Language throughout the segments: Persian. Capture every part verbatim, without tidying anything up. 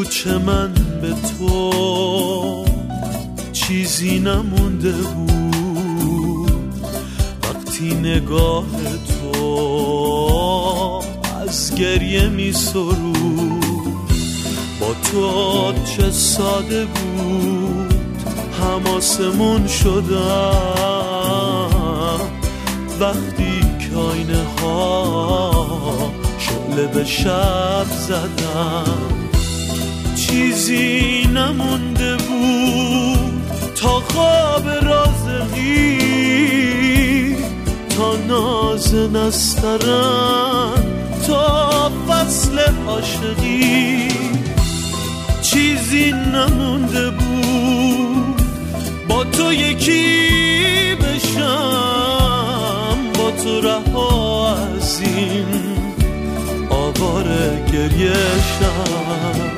پیچ من به تو چیزی نمونده بود وقتی نگاه تو از گریه می سرود. با تو چه ساده بود حماسمون شدم وقتی که آینه ها شعله به شب زدم. چیزی نمونده بود تا خواب رازقی، تا ناز نسترن، تا فصل عاشقی. چیزی نمونده بود با تو یکی بشم، با تو رها از این آواره گریه شم.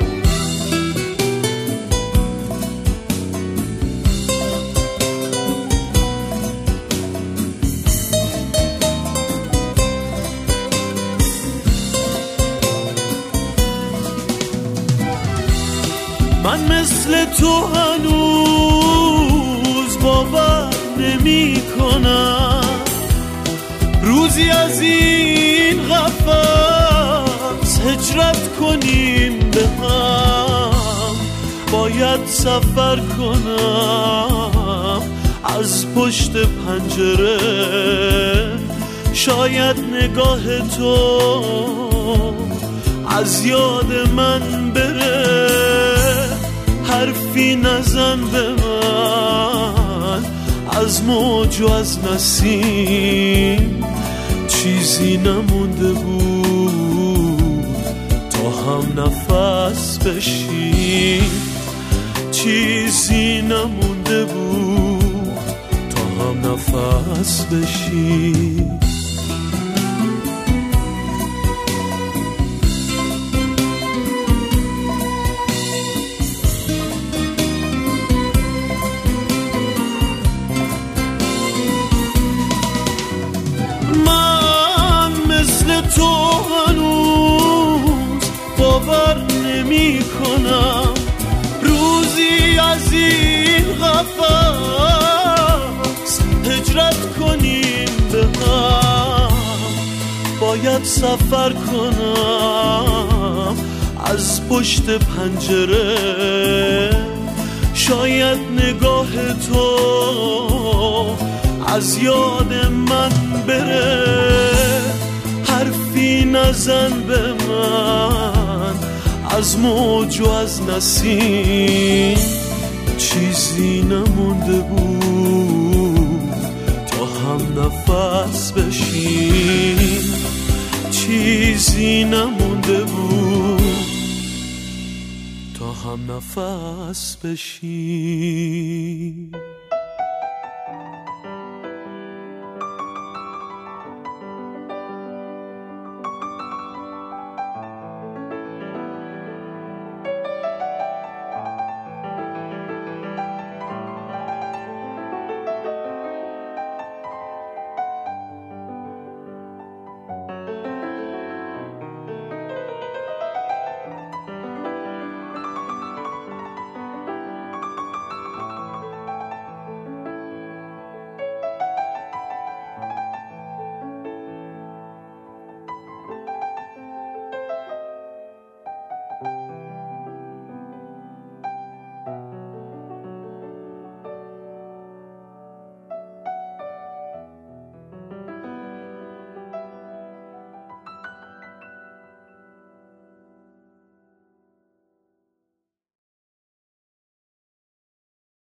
من مثل تو هنوز باور نمی کنم روزی از این قفس هجرت کنیم به هم. باید سفر کنم از پشت پنجره، شاید نگاه تو از یاد من بره. حرفی نزن به من از موج و از نسیم، چیزی نمونده بود تا هم نفس بشیم. چیزی نمونده بود تا هم نفس بشیم. تو هنوز باور نمی کنم روزی از این قفس هجرت کنیم به هم. باید سفر کنم از پشت پنجره، شاید نگاه تو از یاد من بره. حرفی نزن به من از موج و از نسیم، چیزی نمونده بود تا هم نفس بشیم. چیزی نمونده بود تا هم نفس بشیم.